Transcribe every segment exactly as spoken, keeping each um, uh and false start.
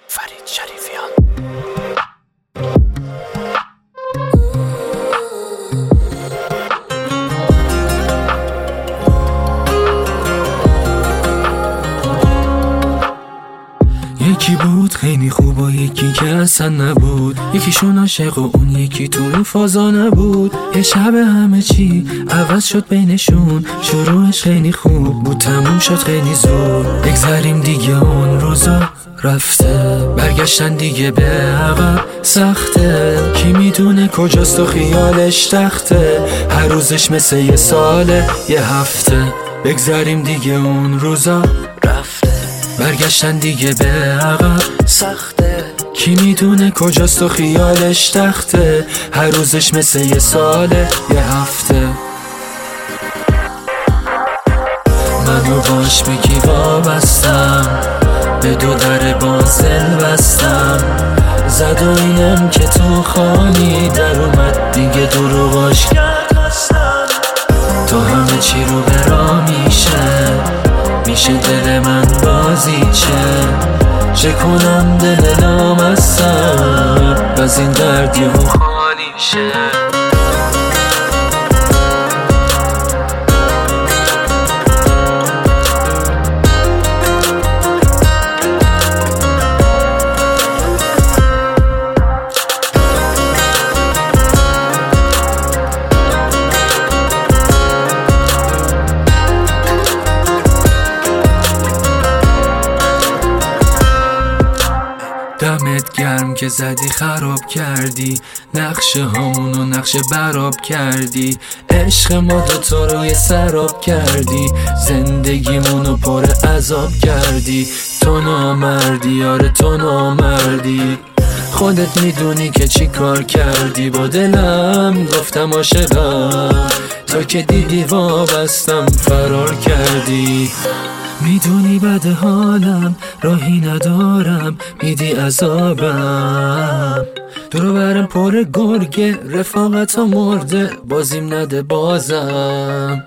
فرید شریفیان. یکی بود خیلی خوب و یکی که اصلا نبود، یکیشون عاشق و اون یکی تو این فازا نبود. یه شب همه چی عوض شد بینشون، شروعش خیلی خوب بود تموم شد خیلی زود. بگذاریم دیگه اون روزا رفته، برگشتن دیگه به عقب سخته. کی میدونه کجاست و خیالش تخته، هر روزش مثل یه ساله یه هفته. بگذاریم دیگه اون روزا رفته، برگشتن دیگه به عقب سخته. کی میدونه کجاست و خیالش تخته، هر روزش مثل یه ساله یه هفته. منو باش بگی وابستم، به دو در بازل بستم. زد و اینم که تو خانی در اومد دیگه دروغاش کرد هستم. تو همه چی رو برا میشه، میشه دل من بازی چه چه کنم دل نامستم، از این درد یهو خالی شه. دمت گرم که زدی خراب کردی، نقشه هامونو نقشه براب کردی. عشق ما دوتا روی سراب کردی، زندگیمونو پر عذاب کردی. تو نامردی آره تو نامردی، خودت میدونی که چی کار کردی با دلم. گفتم عاشقم، تو که دیدی وابستم فرار کردی. میدونی بد حالم راهی ندارم، میدی عذابم. دورو برم پر گرگه رفاقت ها مرده، بازیم نده بازم.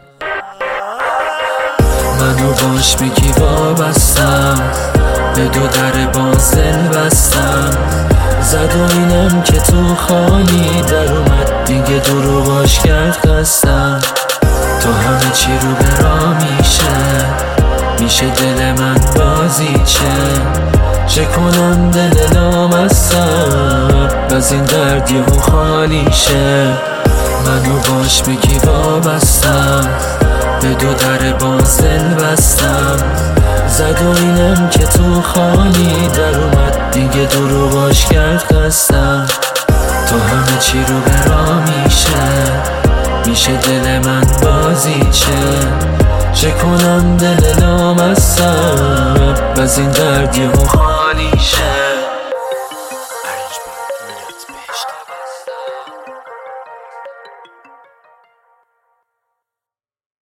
منو باش بگی وابستم، به دو در بازل بستم. زد و اینم که تو خانی در اومد دیگه دروغاش کرد خستم. تو همه چی رو برا میشه، میشه دل من بازی چه چه کنم دل نامستم، از این درد یهو خالی شه. منو باش بگی وابستم، به دو در بازل بستم. زد و اینم که تو خانی در اومد دیگه دروغاش کرد خستم. تو همه چی رو برا میشه، میشه دل من بازی چه چه کنم دل نامستم، از این درد یهو خالی شه.